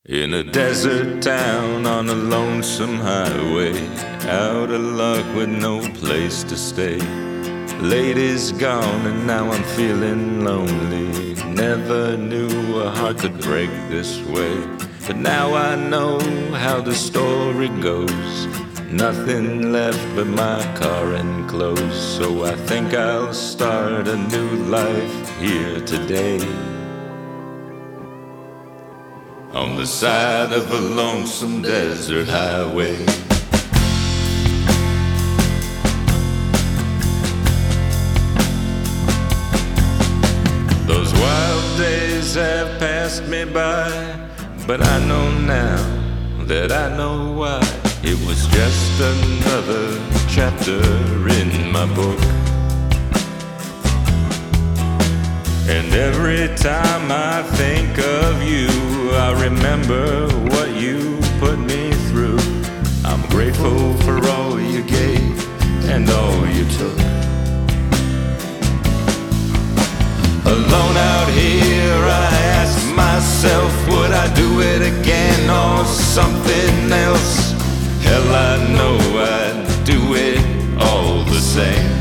In a desert town on a lonesome highway, out of luck with no place to stay. Lady's gone and now I'm feeling lonely. Never knew a heart could break this way, but now I know how the story goes. Nothing left but my car and clothes, so I think I'll start a new life here today. On the side of a lonesome desert highway. Those wild days have passed me by, but I know now that I know why. It was just another chapter in my book. And every time I think of you, I remember what you put me through. I'm grateful for all you gave and all you took. Alone out here, I ask myself, would I do it again or something else? Hell, I know I'd do it all the same.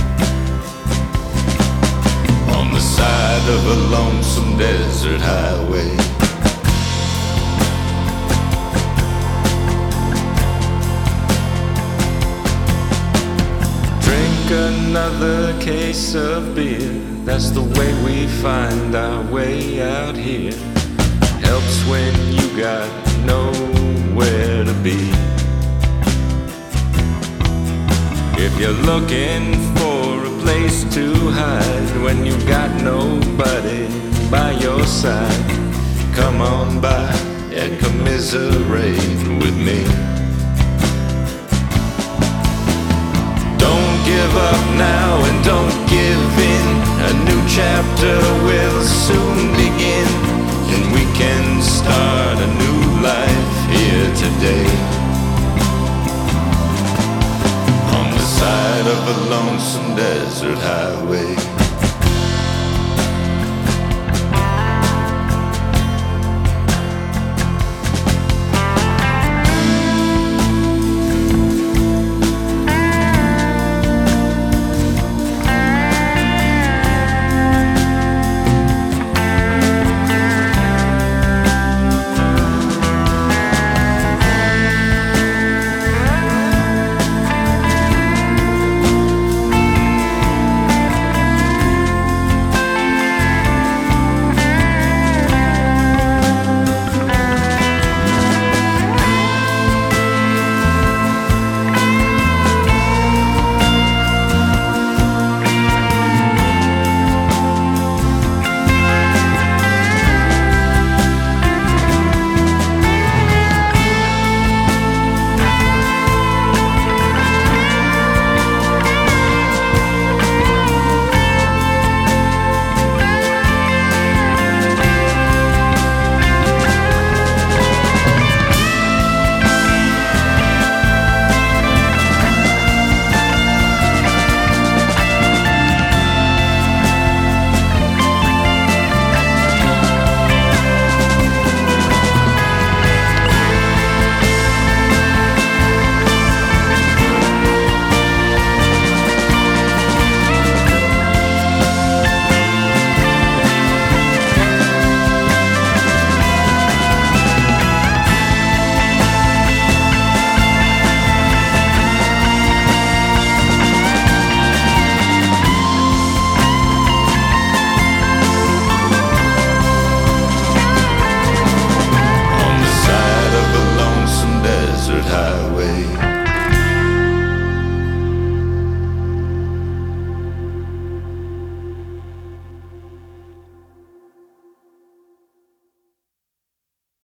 On the side of a lonesome desert highway. Drink another case of beer, that's the way we find our way out here. Helps when you got nowhere to be. If you're looking for a place to hide when you got nobody by your side, come on by and commiserate with me. Don't give up now and don't give in. A new chapter will soon begin, and we can start a new life here today. On the side of a lonesome desert highway.